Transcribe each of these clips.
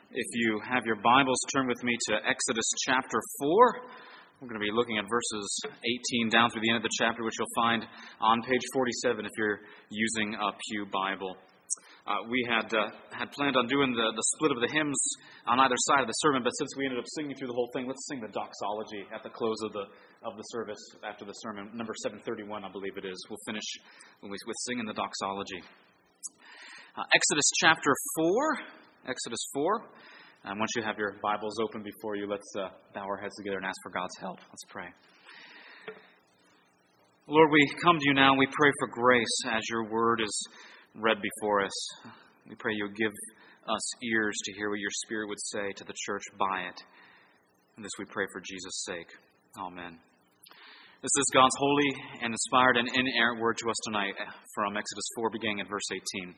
If you have your Bibles, turn with me to Exodus chapter 4. We're going to be looking at verses 18 down through the end of the chapter, which you'll find on page 47 if you're using a Pew Bible. We had planned on doing the split of the hymns on either side of the sermon, but since we ended up singing through the whole thing, let's sing the doxology at the close of the service after the sermon. Number 731, I believe it is. We'll finish with singing the doxology. Exodus chapter 4. Exodus 4. And once you have your Bibles open before you, let's bow our heads together and ask for God's help. Let's pray. Lord, we come to you now and we pray for grace as your word is read before us. We pray you give us ears to hear what your Spirit would say to the church by it. And this we pray for Jesus' sake. Amen. This is God's holy and inspired and inerrant word to us tonight from Exodus 4, beginning at verse 18.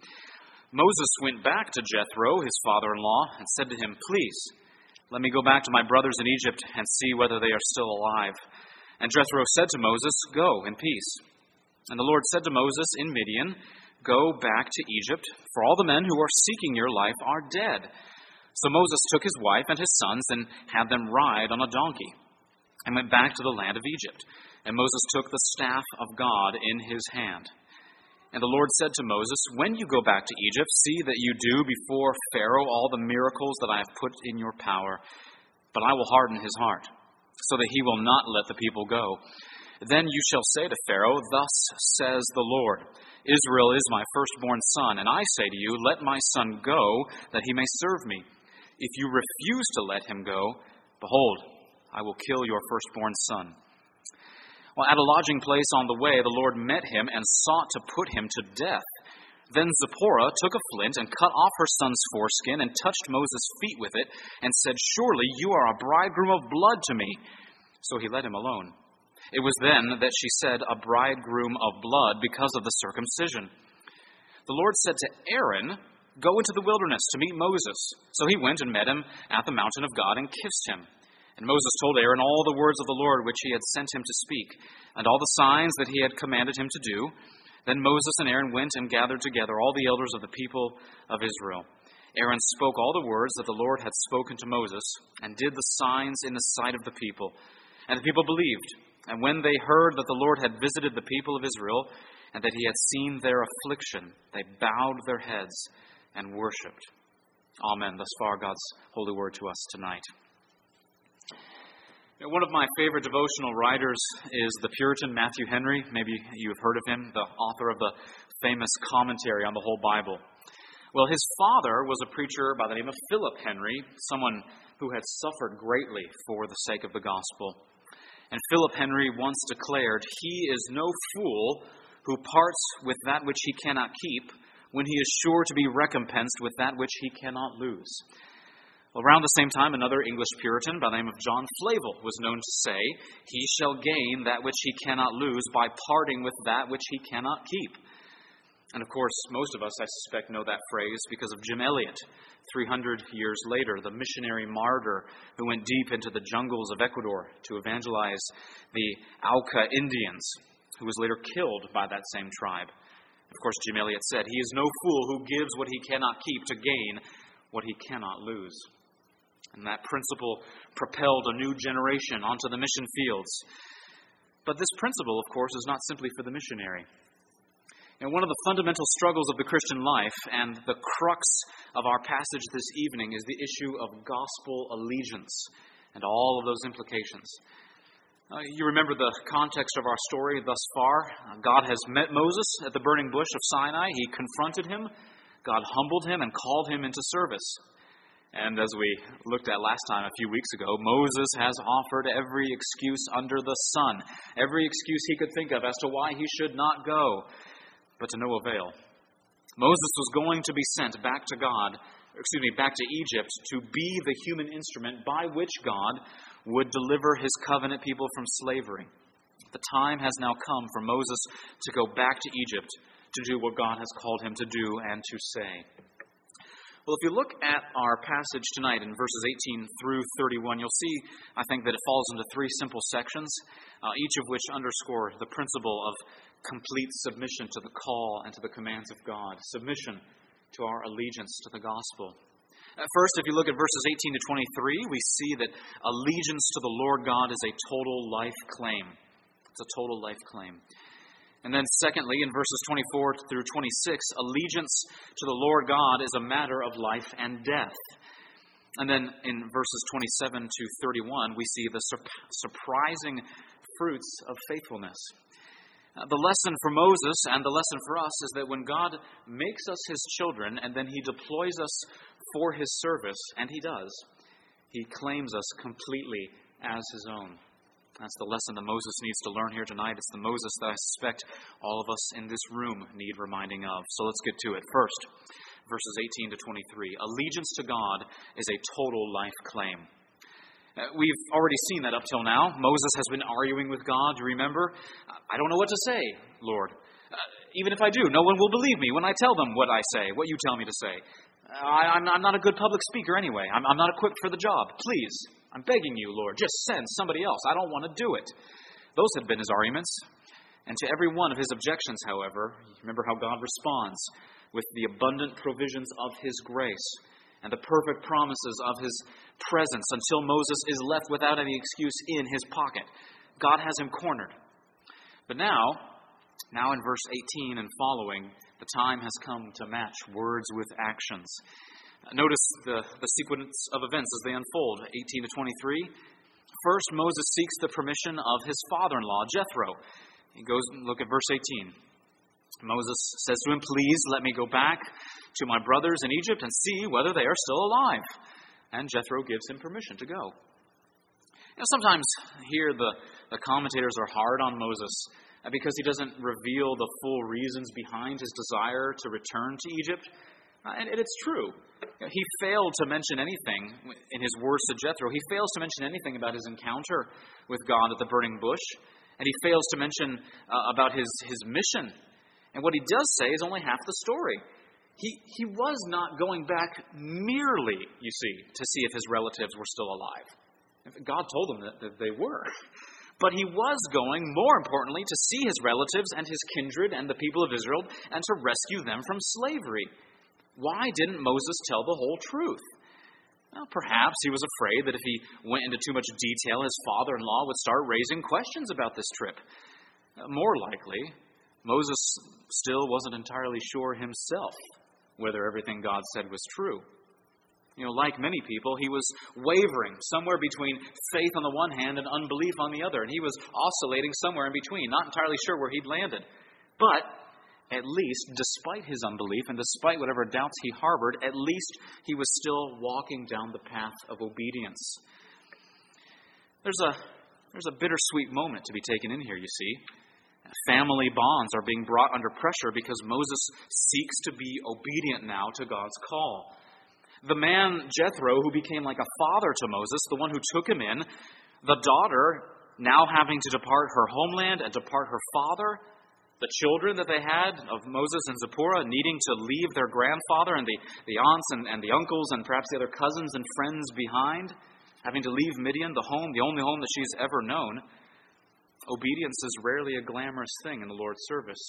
Moses went back to Jethro, his father-in-law, and said to him, "Please, let me go back to my brothers in Egypt and see whether they are still alive." And Jethro said to Moses, "Go in peace." And the Lord said to Moses in Midian, "Go back to Egypt, for all the men who are seeking your life are dead." So Moses took his wife and his sons and had them ride on a donkey and went back to the land of Egypt. And Moses took the staff of God in his hand. And the Lord said to Moses, "When you go back to Egypt, see that you do before Pharaoh all the miracles that I have put in your power. But I will harden his heart, so that he will not let the people go. Then you shall say to Pharaoh, 'Thus says the Lord, Israel is my firstborn son, and I say to you, let my son go, that he may serve me. If you refuse to let him go, behold, I will kill your firstborn son.'" Well, at a lodging place on the way, the Lord met him and sought to put him to death. Then Zipporah took a flint and cut off her son's foreskin and touched Moses' feet with it and said, "Surely you are a bridegroom of blood to me." So he let him alone. It was then that she said, "A bridegroom of blood," because of the circumcision. The Lord said to Aaron, "Go into the wilderness to meet Moses." So he went and met him at the mountain of God and kissed him. And Moses told Aaron all the words of the Lord which he had sent him to speak, and all the signs that he had commanded him to do. Then Moses and Aaron went and gathered together all the elders of the people of Israel. Aaron spoke all the words that the Lord had spoken to Moses, and did the signs in the sight of the people. And the people believed. And when they heard that the Lord had visited the people of Israel, and that he had seen their affliction, they bowed their heads and worshipped. Amen. Thus far, God's holy word to us tonight. One of my favorite devotional writers is the Puritan Matthew Henry. Maybe you've heard of him, the author of the famous commentary on the whole Bible. Well, his father was a preacher by the name of Philip Henry, someone who had suffered greatly for the sake of the gospel. And Philip Henry once declared, "He is no fool who parts with that which he cannot keep, when he is sure to be recompensed with that which he cannot lose." Around the same time, another English Puritan by the name of John Flavel was known to say, "He shall gain that which he cannot lose by parting with that which he cannot keep." And of course, most of us, I suspect, know that phrase because of Jim Elliot, 300 years later, the missionary martyr who went deep into the jungles of Ecuador to evangelize the Auca Indians, who was later killed by that same tribe. Of course, Jim Elliot said, "He is no fool who gives what he cannot keep to gain what he cannot lose." And that principle propelled a new generation onto the mission fields. But this principle, of course, is not simply for the missionary. And one of the fundamental struggles of the Christian life and the crux of our passage this evening is the issue of gospel allegiance and all of those implications. You remember the context of our story thus far. God has met Moses at the burning bush of Sinai. He confronted him. God humbled him and called him into service. And as we looked at last time a few weeks ago, Moses has offered every excuse under the sun, every excuse he could think of as to why he should not go, but to no avail. Moses was going to be sent back to back to Egypt to be the human instrument by which God would deliver his covenant people from slavery. The time has now come for Moses to go back to Egypt to do what God has called him to do and to say. Well, if you look at our passage tonight in verses 18 through 31, you'll see, I think, that it falls into three simple sections, each of which underscore the principle of complete submission to the call and to the commands of God, submission to our allegiance to the gospel. First, if you look at verses 18 to 23, we see that allegiance to the Lord God is a total life claim. It's a total life claim. And then secondly, in verses 24 through 26, allegiance to the Lord God is a matter of life and death. And then in verses 27 to 31, we see the surprising fruits of faithfulness. The lesson for Moses and the lesson for us is that when God makes us His children and then He deploys us for His service, and He does, He claims us completely as His own. That's the lesson that Moses needs to learn here tonight. It's the Moses that I suspect all of us in this room need reminding of. So let's get to it. First, verses 18 to 23. Allegiance to God is a total life claim. We've already seen that up till now. Moses has been arguing with God. Do you remember? I don't know what to say, Lord. Even if I do, no one will believe me when I tell them what I say, what you tell me to say. I'm not a good public speaker anyway. I'm not equipped for the job. Please, I'm begging you, Lord, just send somebody else. I don't want to do it. Those have been his arguments. And to every one of his objections, however, remember how God responds with the abundant provisions of His grace and the perfect promises of His presence until Moses is left without any excuse in his pocket. God has him cornered. But now in verse 18 and following, the time has come to match words with actions. Notice the sequence of events as they unfold, 18 to 23. First, Moses seeks the permission of his father-in-law, Jethro. He goes, look at verse 18. Moses says to him, "Please let me go back to my brothers in Egypt and see whether they are still alive." And Jethro gives him permission to go. Sometimes here the commentators are hard on Moses because he doesn't reveal the full reasons behind his desire to return to Egypt. And it's true. He failed to mention anything in his words to Jethro. He fails to mention anything about his encounter with God at the burning bush. And he fails to mention about his mission. And what he does say is only half the story. He was not going back merely, you see, to see if his relatives were still alive. God told him that they were. But he was going, more importantly, to see his relatives and his kindred and the people of Israel and to rescue them from slavery. Why didn't Moses tell the whole truth? Well, perhaps he was afraid that if he went into too much detail, his father-in-law would start raising questions about this trip. More likely, Moses still wasn't entirely sure himself whether everything God said was true. Like many people, he was wavering somewhere between faith on the one hand and unbelief on the other. And he was oscillating somewhere in between, not entirely sure where he'd landed. But at least, despite his unbelief and despite whatever doubts he harbored, at least he was still walking down the path of obedience. There's a bittersweet moment to be taken in here, you see. Family bonds are being brought under pressure because Moses seeks to be obedient now to God's call. The man Jethro, who became like a father to Moses, the one who took him in, the daughter now having to depart her homeland and depart her father, the children that they had of Moses and Zipporah needing to leave their grandfather and the aunts and the uncles and perhaps the other cousins and friends behind, having to leave Midian, the only home that she's ever known. Obedience is rarely a glamorous thing in the Lord's service.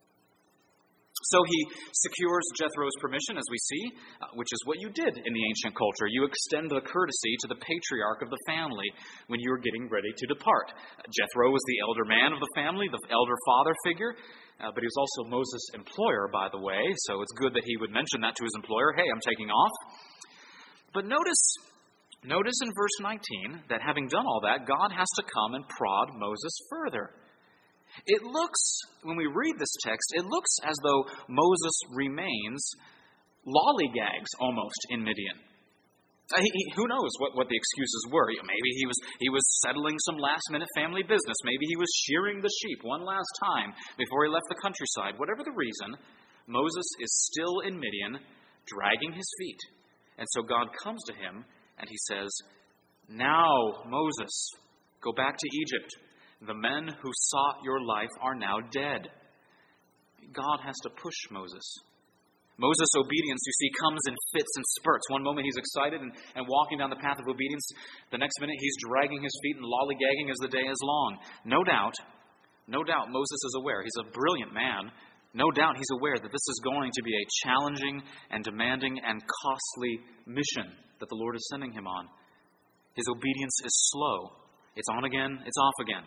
So he secures Jethro's permission, as we see, which is what you did in the ancient culture. You extend the courtesy to the patriarch of the family when you were getting ready to depart. Jethro was the elder man of the family, the elder father figure, but he was also Moses' employer, by the way, so it's good that he would mention that to his employer. Hey, I'm taking off. But notice in verse 19 that having done all that, God has to come and prod Moses further. It looks, when we read this text, it looks as though Moses remains lollygags almost in Midian. Who knows what the excuses were? Maybe he was settling some last-minute family business. Maybe he was shearing the sheep one last time before he left the countryside. Whatever the reason, Moses is still in Midian, dragging his feet. And so God comes to him and he says, "Now, Moses, go back to Egypt. The men who sought your life are now dead." God has to push Moses. Moses' obedience, you see, comes in fits and spurts. One moment he's excited and walking down the path of obedience. The next minute he's dragging his feet and lollygagging as the day is long. No doubt, Moses is aware. He's a brilliant man, No doubt he's aware that this is going to be a challenging and demanding and costly mission that the Lord is sending him on. His obedience is slow. It's on again, it's off again.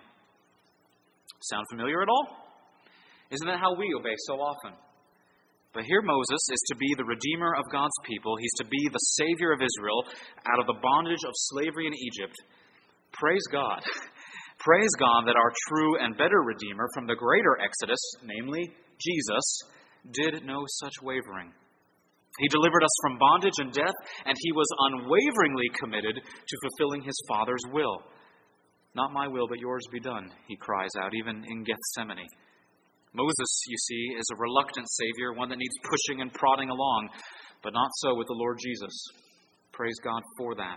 Sound familiar at all? Isn't that how we obey so often? But here Moses is to be the redeemer of God's people. He's to be the Savior of Israel out of the bondage of slavery in Egypt. Praise God. Praise God that our true and better Redeemer from the greater Exodus, namely Jesus, did no such wavering. He delivered us from bondage and death, and he was unwaveringly committed to fulfilling his Father's will. Not my will, but yours be done, he cries out, even in Gethsemane. Moses, you see, is a reluctant Savior, one that needs pushing and prodding along, but not so with the Lord Jesus. Praise God for that.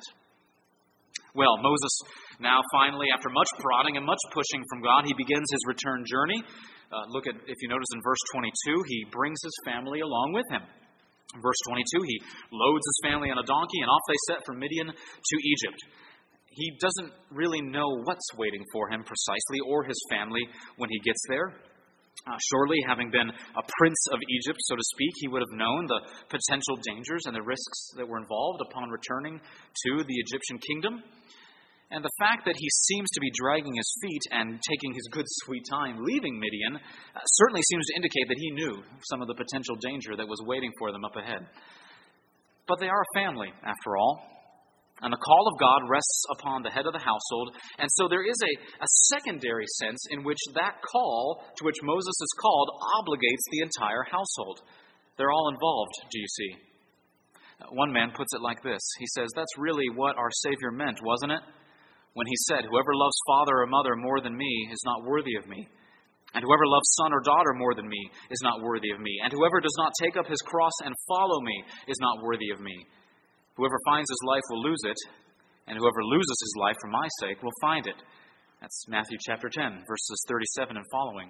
Well, Moses now finally, after much prodding and much pushing from God, he begins his return journey. Look at, if you notice in verse 22, he brings his family along with him. In verse 22, he loads his family on a donkey, and off they set from Midian to Egypt. He doesn't really know what's waiting for him precisely, or his family, when he gets there. Surely, having been a prince of Egypt, so to speak, he would have known the potential dangers and the risks that were involved upon returning to the Egyptian kingdom. And the fact that he seems to be dragging his feet and taking his good sweet time leaving Midian certainly seems to indicate that he knew some of the potential danger that was waiting for them up ahead. But they are a family, after all. And the call of God rests upon the head of the household. And so there is a secondary sense in which that call to which Moses is called obligates the entire household. They're all involved, do you see? One man puts it like this. He says, that's really what our Savior meant, wasn't it? When he said, whoever loves father or mother more than me is not worthy of me. And whoever loves son or daughter more than me is not worthy of me. And whoever does not take up his cross and follow me is not worthy of me. Whoever finds his life will lose it, and whoever loses his life for my sake will find it. That's Matthew chapter 10, verses 37 and following.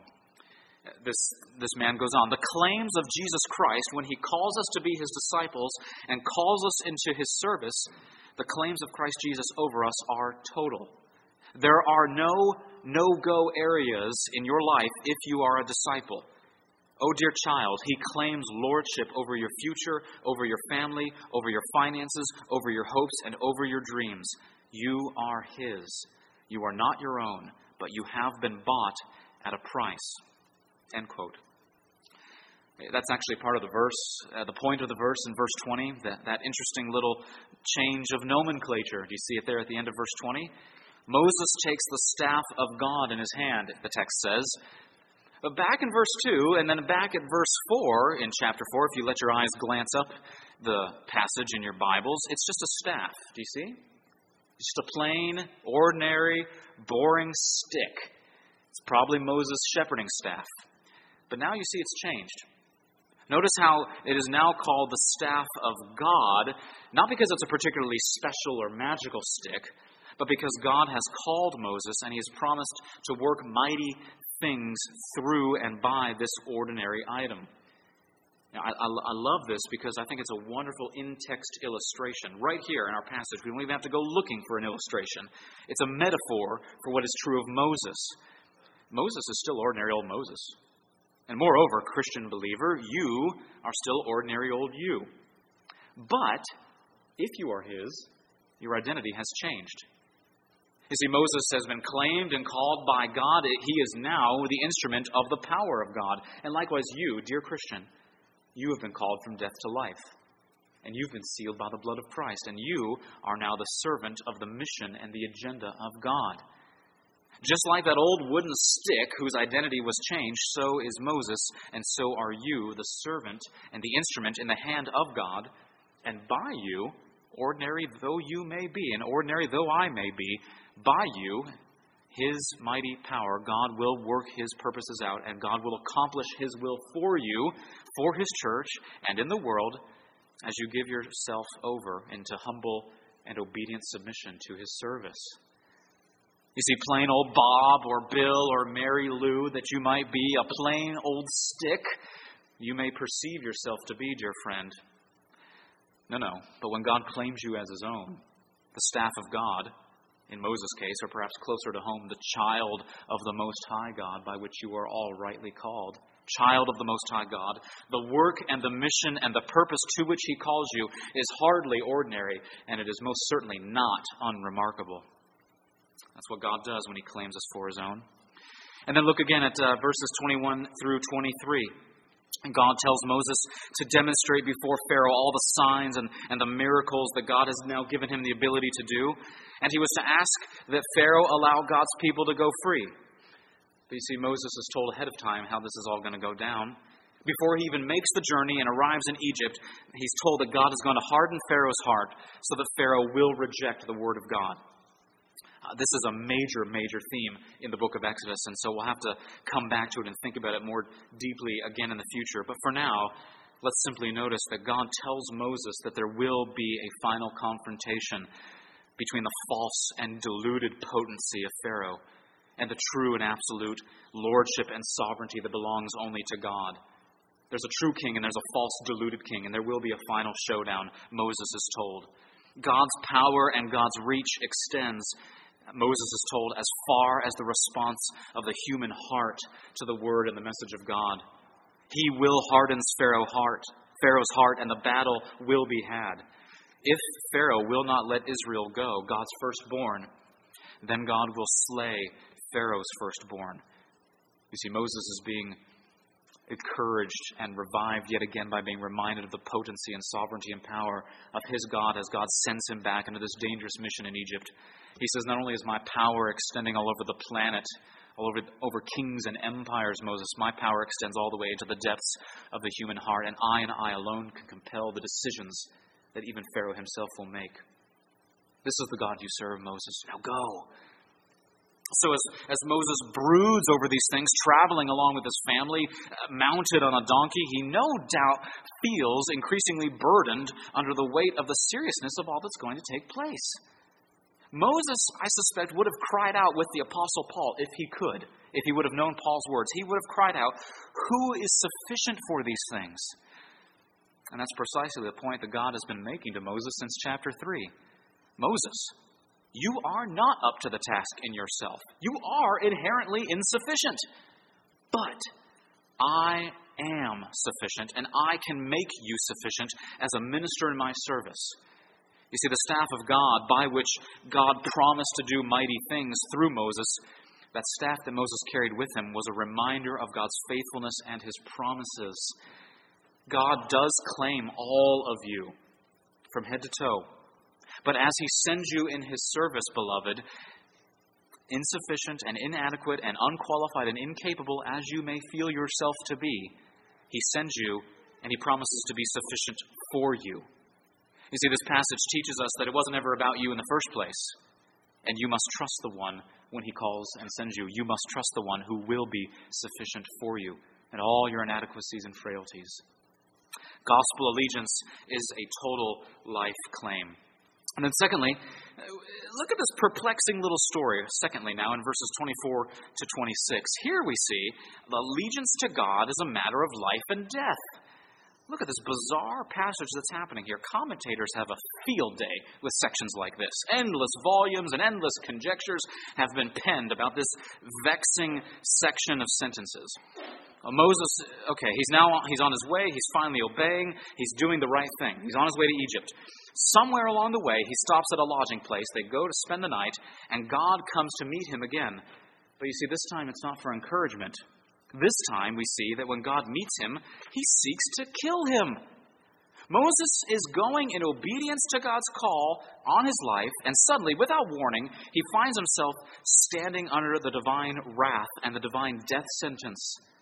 This man goes on. The claims of Jesus Christ, when he calls us to be his disciples and calls us into his service, the claims of Christ Jesus over us are total. There are no no-go areas in your life if you are a disciple. Oh, dear child, he claims lordship over your future, over your family, over your finances, over your hopes, and over your dreams. You are his. You are not your own, but you have been bought at a price. End quote. That's actually part of the verse, the point of the verse in verse 20, that interesting little change of nomenclature. Do you see it there at the end of verse 20? Moses takes the staff of God in his hand, the text says. But back in verse 2, and then back at verse 4 in chapter 4, if you let your eyes glance up the passage in your Bibles, it's just a staff. Do you see? It's just a plain, ordinary, boring stick. It's probably Moses' shepherding staff. But now you see it's changed. Notice how it is now called the staff of God, not because it's a particularly special or magical stick, but because God has called Moses and he has promised to work mighty things through and by this ordinary item. Now, I love this because I think it's a wonderful in-text illustration. Right here in our passage, we don't even have to go looking for an illustration. It's a metaphor for what is true of Moses. Moses is still ordinary old Moses. And moreover, Christian believer, you are still ordinary old you. But if you are his, your identity has changed. You see, Moses has been claimed and called by God. He is now the instrument of the power of God. And likewise you, dear Christian, you have been called from death to life. And you've been sealed by the blood of Christ. And you are now the servant of the mission and the agenda of God. Just like that old wooden stick whose identity was changed, so is Moses, and so are you, the servant and the instrument in the hand of God. And by you, ordinary though you may be, and ordinary though I may be, by you, his mighty power, God will work his purposes out, and God will accomplish his will for you, for his church, and in the world, as you give yourself over into humble and obedient submission to his service. You see, plain old Bob or Bill or Mary Lou that you might be, a plain old stick you may perceive yourself to be, dear friend. No. But when God claims you as his own, the staff of God, In Moses' case, or perhaps closer to home, the child of the Most High God, by which you are all rightly called. Child of the Most High God. The work and the mission and the purpose to which He calls you is hardly ordinary, and it is most certainly not unremarkable. That's what God does when He claims us for His own. And then look again at verses 21 through 23. God tells Moses to demonstrate before Pharaoh all the signs and the miracles that God has now given him the ability to do. And he was to ask that Pharaoh allow God's people to go free. But you see, Moses is told ahead of time how this is all going to go down. Before he even makes the journey and arrives in Egypt, he's told that God is going to harden Pharaoh's heart so that Pharaoh will reject the word of God. This is a major, major theme in the book of Exodus, and so we'll have to come back to it and think about it more deeply again in the future. But for now, let's simply notice that God tells Moses that there will be a final confrontation between the false and deluded potency of Pharaoh and the true and absolute lordship and sovereignty that belongs only to God. There's a true king and there's a false deluded king, and there will be a final showdown, Moses is told. God's power and God's reach extends, Moses is told, as far as the response of the human heart to the word and the message of God. He will harden Pharaoh's heart, and the battle will be had. If Pharaoh will not let Israel go, God's firstborn, then God will slay Pharaoh's firstborn. You see, Moses is being encouraged and revived yet again by being reminded of the potency and sovereignty and power of his God as God sends him back into this dangerous mission in Egypt. He says, not only is my power extending all over the planet, all over kings and empires, Moses, my power extends all the way into the depths of the human heart, and I alone can compel the decisions that even Pharaoh himself will make. This is the God you serve, Moses. Now go. So as Moses broods over these things, traveling along with his family, mounted on a donkey, he no doubt feels increasingly burdened under the weight of the seriousness of all that's going to take place. Moses, I suspect, would have cried out with the Apostle Paul if he could, if he would have known Paul's words. He would have cried out, "Who is sufficient for these things?" And that's precisely the point that God has been making to Moses since chapter 3. Moses, you are not up to the task in yourself. You are inherently insufficient. But I am sufficient, and I can make you sufficient as a minister in my service. You see, the staff of God, by which God promised to do mighty things through Moses, that staff that Moses carried with him was a reminder of God's faithfulness and his promises. God does claim all of you from head to toe. But as he sends you in his service, beloved, insufficient and inadequate and unqualified and incapable as you may feel yourself to be, he sends you and he promises to be sufficient for you. You see, this passage teaches us that it wasn't ever about you in the first place. And you must trust the one when he calls and sends you. You must trust the one who will be sufficient for you and all your inadequacies and frailties. Gospel allegiance is a total life claim. And then secondly, look at this perplexing little story, secondly now in verses 24 to 26. Here we see the allegiance to God is a matter of life and death. Look at this bizarre passage that's happening here. Commentators have a field day with sections like this. Endless volumes and endless conjectures have been penned about this vexing section of sentences. Moses, he's on his way. He's finally obeying. He's doing the right thing. He's on his way to Egypt. Somewhere along the way, he stops at a lodging place. They go to spend the night, and God comes to meet him again. But you see, this time it's not for encouragement. This time we see that when God meets him, he seeks to kill him. Moses is going in obedience to God's call on his life, and suddenly, without warning, he finds himself standing under the divine wrath and the divine death sentence.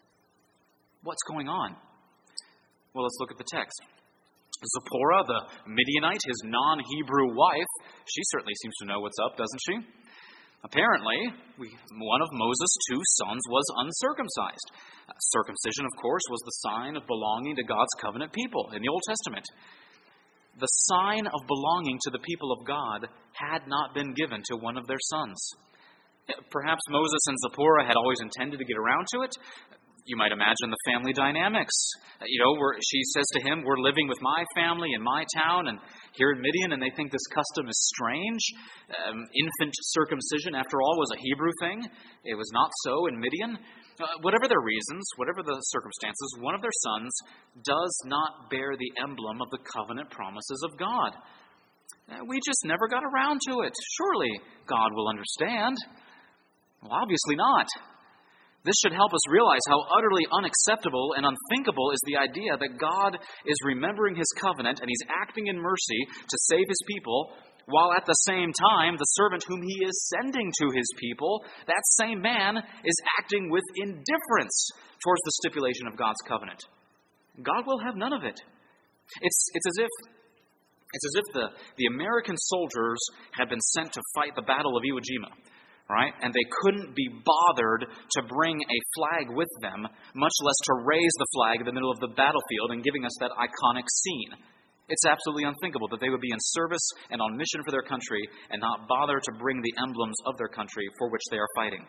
What's going on? Well, let's look at the text. Zipporah, the Midianite, his non-Hebrew wife, she certainly seems to know what's up, doesn't she? Apparently, one of Moses' two sons was uncircumcised. Circumcision, of course, was the sign of belonging to God's covenant people in the Old Testament. The sign of belonging to the people of God had not been given to one of their sons. Perhaps Moses and Zipporah had always intended to get around to it. You might imagine the family dynamics. She says to him, "We're living with my family in my town," and here in Midian, and they think this custom is strange. Infant circumcision, after all, was a Hebrew thing. It was not so in Midian. Whatever their reasons, whatever the circumstances, one of their sons does not bear the emblem of the covenant promises of God. We just never got around to it. Surely God will understand. Well, obviously not. This should help us realize how utterly unacceptable and unthinkable is the idea that God is remembering His covenant and He's acting in mercy to save His people, while at the same time, the servant whom He is sending to His people, that same man is acting with indifference towards the stipulation of God's covenant. God will have none of it. It's as if the American soldiers had been sent to fight the Battle of Iwo Jima. Right? And they couldn't be bothered to bring a flag with them, much less to raise the flag in the middle of the battlefield and giving us that iconic scene. It's absolutely unthinkable that they would be in service and on mission for their country and not bother to bring the emblems of their country for which they are fighting.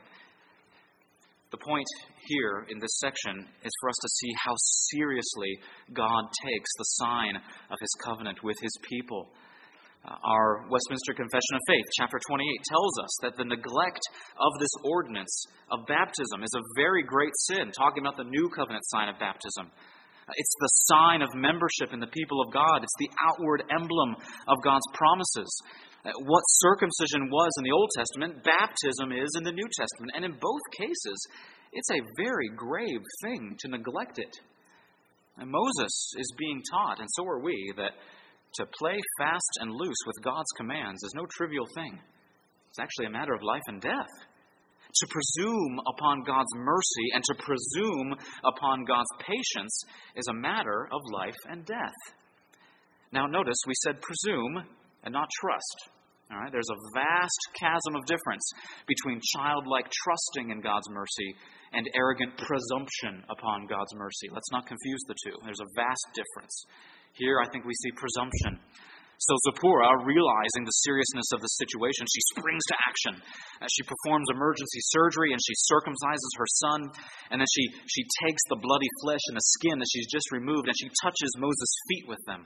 The point here in this section is for us to see how seriously God takes the sign of His covenant with His people. Our Westminster Confession of Faith, chapter 28, tells us that the neglect of this ordinance of baptism is a very great sin, talking about the new covenant sign of baptism. It's the sign of membership in the people of God. It's the outward emblem of God's promises. What circumcision was in the Old Testament, baptism is in the New Testament. And in both cases, it's a very grave thing to neglect it. And Moses is being taught, and so are we, that to play fast and loose with God's commands is no trivial thing. It's actually a matter of life and death. To presume upon God's mercy and to presume upon God's patience is a matter of life and death. Now notice we said presume and not trust. All right? There's a vast chasm of difference between childlike trusting in God's mercy and arrogant presumption upon God's mercy. Let's not confuse the two. There's a vast difference. Here, I think we see presumption. So Zipporah, realizing the seriousness of the situation, she springs to action. She performs emergency surgery and she circumcises her son. And then she takes the bloody flesh and the skin that she's just removed and she touches Moses' feet with them.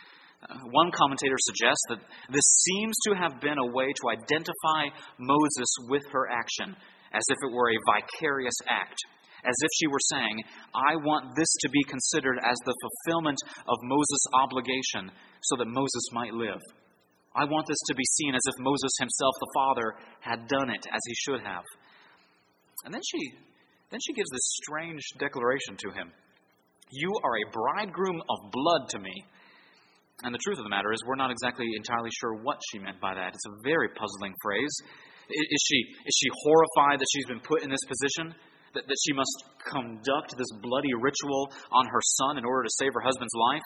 One commentator suggests that this seems to have been a way to identify Moses with her action, as if it were a vicarious act. As if she were saying, I want this to be considered as the fulfillment of Moses' obligation so that Moses might live. I want this to be seen as if Moses himself, the father, had done it as he should have. And then she gives this strange declaration to him. You are a bridegroom of blood to me. And the truth of the matter is we're not exactly entirely sure what she meant by that. It's a very puzzling phrase. Is she horrified that she's been put in this position? That she must conduct this bloody ritual on her son in order to save her husband's life?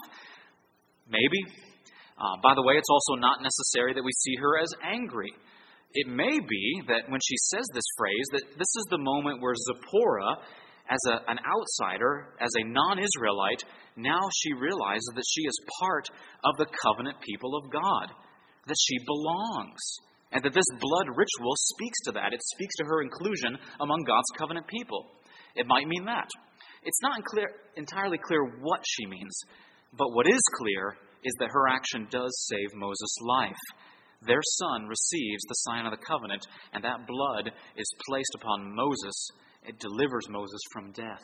Maybe. By the way, it's also not necessary that we see her as angry. It may be that when she says this phrase, that this is the moment where Zipporah, as an outsider, as a non-Israelite, now she realizes that she is part of the covenant people of God, that she belongs. And that this blood ritual speaks to that. It speaks to her inclusion among God's covenant people. It might mean that. It's not entirely clear what she means, but what is clear is that her action does save Moses' life. Their son receives the sign of the covenant, and that blood is placed upon Moses. It delivers Moses from death.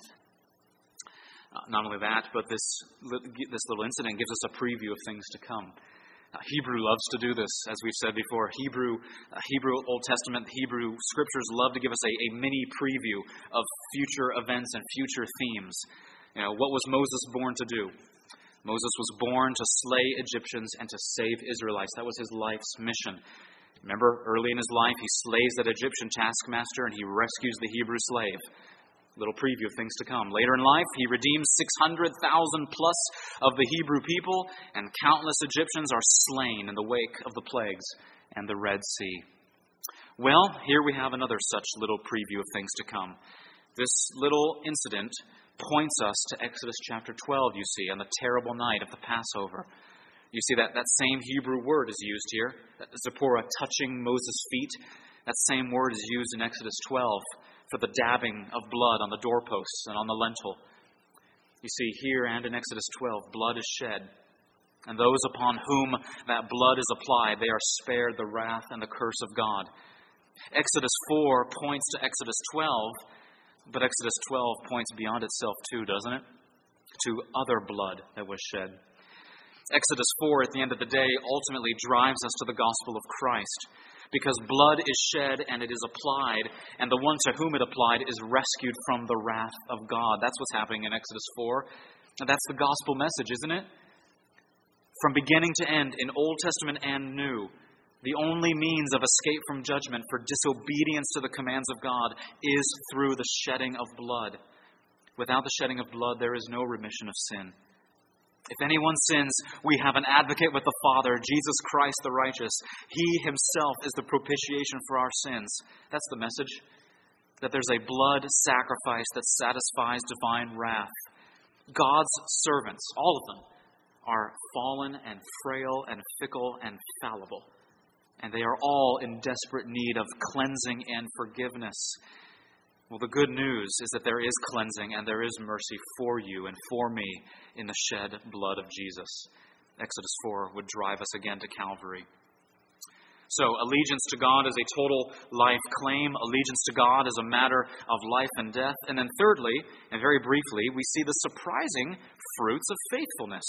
Not only that, but this little incident gives us a preview of things to come. Hebrew loves to do this, as we've said before. Hebrew Old Testament, Hebrew Scriptures love to give us a mini preview of future events and future themes. What was Moses born to do? Moses was born to slay Egyptians and to save Israelites. That was his life's mission. Remember, early in his life, he slays that Egyptian taskmaster and he rescues the Hebrew slave. Little preview of things to come. Later in life, he redeems 600,000 plus of the Hebrew people, and countless Egyptians are slain in the wake of the plagues and the Red Sea. Well, here we have another such little preview of things to come. This little incident points us to Exodus chapter 12, you see, on the terrible night of the Passover. You see that same Hebrew word is used here, Zipporah touching Moses' feet. That same word is used in Exodus 12 for the dabbing of blood on the doorposts and on the lintel. You see, here and in Exodus 12, blood is shed And those upon whom that blood is applied, they are spared the wrath and the curse of God. Exodus 4 points to Exodus 12, but Exodus 12 points beyond itself too, doesn't it? To other blood that was shed. Exodus 4, at the end of the day, ultimately drives us to the gospel of Christ, because blood is shed and it is applied, and the one to whom it applied is rescued from the wrath of God. That's what's happening in Exodus 4. And that's the gospel message, isn't it? From beginning to end, in Old Testament and New, the only means of escape from judgment for disobedience to the commands of God is through the shedding of blood. Without the shedding of blood, there is no remission of sin. If anyone sins, we have an advocate with the Father, Jesus Christ the righteous. He himself is the propitiation for our sins. That's the message. That there's a blood sacrifice that satisfies divine wrath. God's servants, all of them, are fallen and frail and fickle and fallible. And they are all in desperate need of cleansing and forgiveness. Well, the good news is that there is cleansing and there is mercy for you and for me in the shed blood of Jesus. Exodus 4 would drive us again to Calvary. So, allegiance to God is a total life claim. Allegiance to God is a matter of life and death. And then thirdly, and very briefly, we see the surprising fruits of faithfulness.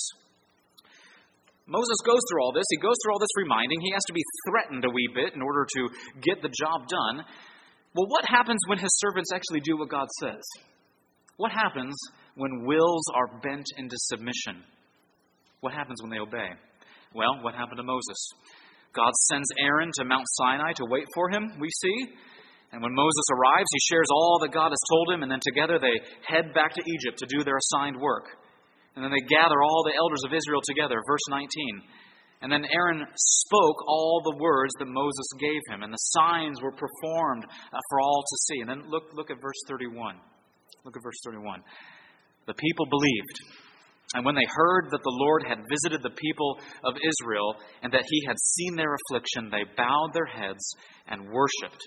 Moses goes through all this. He goes through all this reminding. He has to be threatened a wee bit in order to get the job done. Well, what happens when his servants actually do what God says? What happens when wills are bent into submission? What happens when they obey? Well, what happened to Moses? God sends Aaron to Mount Sinai to wait for him, we see. And when Moses arrives, he shares all that God has told him, and then together they head back to Egypt to do their assigned work. And then they gather all the elders of Israel together, verse 19. And then Aaron spoke all the words that Moses gave him, and the signs were performed for all to see. And then look at verse 31. Look at verse 31. The people believed. And when they heard that the Lord had visited the people of Israel and that he had seen their affliction, they bowed their heads and worshipped.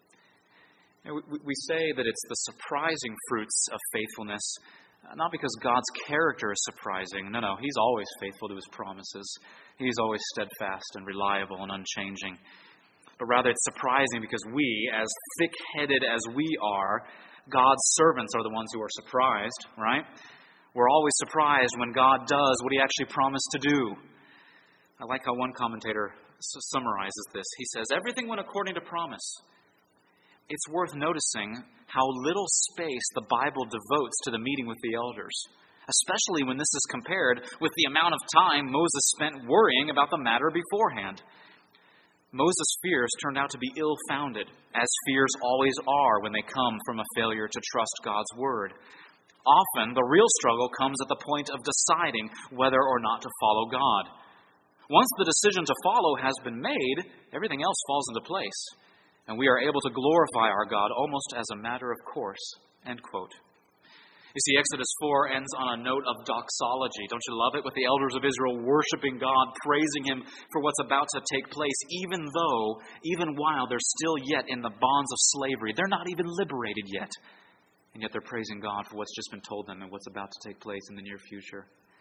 We say that it's the surprising fruits of faithfulness, not because God's character is surprising. No, he's always faithful to his promises. He's always steadfast and reliable and unchanging. But rather it's surprising because we, as thick-headed as we are, God's servants are the ones who are surprised, right? We're always surprised when God does what he actually promised to do. I like how one commentator summarizes this. He says, everything went according to promise. It's worth noticing how little space the Bible devotes to the meeting with the elders, especially when this is compared with the amount of time Moses spent worrying about the matter beforehand. Moses' fears turned out to be ill-founded, as fears always are when they come from a failure to trust God's word. Often, the real struggle comes at the point of deciding whether or not to follow God. Once the decision to follow has been made, everything else falls into place, and we are able to glorify our God almost as a matter of course. End quote. You see, Exodus 4 ends on a note of doxology. Don't you love it? With the elders of Israel worshiping God, praising him for what's about to take place, even while they're still yet in the bonds of slavery. They're not even liberated yet. And yet they're praising God for what's just been told them and what's about to take place in the near future.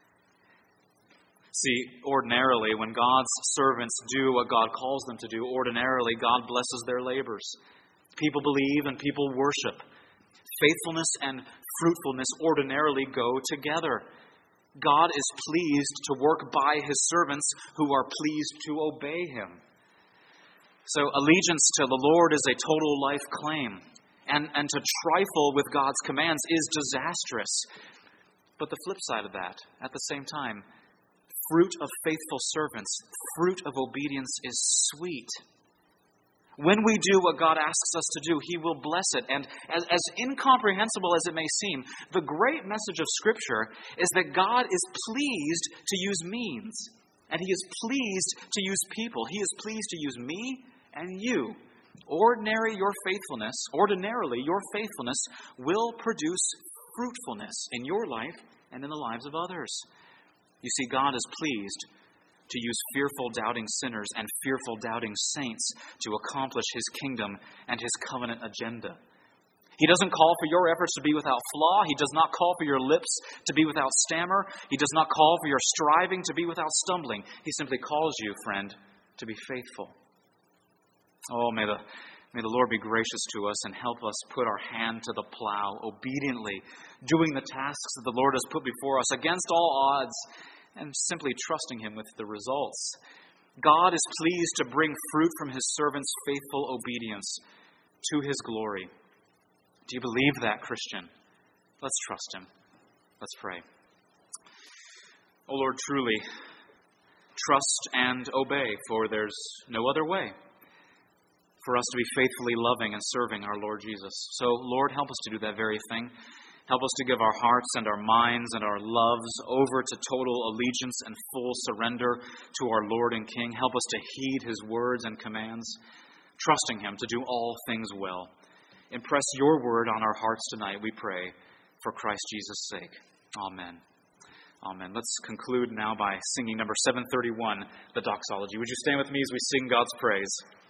See, ordinarily, when God's servants do what God calls them to do, ordinarily God blesses their labors. People believe and people worship. Faithfulness and fruitfulness ordinarily go together. God is pleased to work by his servants who are pleased to obey him. So allegiance to the Lord is a total life claim. And to trifle with God's commands is disastrous. But the flip side of that, at the same time, fruit of faithful servants, fruit of obedience is sweet. When we do what God asks us to do, he will bless it. And as incomprehensible as it may seem, the great message of Scripture is that God is pleased to use means. And he is pleased to use people. He is pleased to use me and you. Ordinarily, your faithfulness will produce fruitfulness in your life and in the lives of others. You see, God is pleased to use fearful, doubting sinners and fearful, doubting saints to accomplish his kingdom and his covenant agenda. He doesn't call for your efforts to be without flaw. He does not call for your lips to be without stammer. He does not call for your striving to be without stumbling. He simply calls you, friend, to be faithful. Oh, may the Lord be gracious to us and help us put our hand to the plow obediently, doing the tasks that the Lord has put before us against all odds, and simply trusting Him with the results. God is pleased to bring fruit from His servants' faithful obedience to His glory. Do you believe that, Christian? Let's trust Him. Let's pray. Oh Lord, truly, trust and obey, for there's no other way for us to be faithfully loving and serving our Lord Jesus. So, Lord, help us to do that very thing. Help us to give our hearts and our minds and our loves over to total allegiance and full surrender to our Lord and King. Help us to heed His words and commands, trusting Him to do all things well. Impress your word on our hearts tonight, we pray, for Christ Jesus' sake. Amen. Amen. Let's conclude now by singing number 731, the doxology. Would you stand with me as we sing God's praise?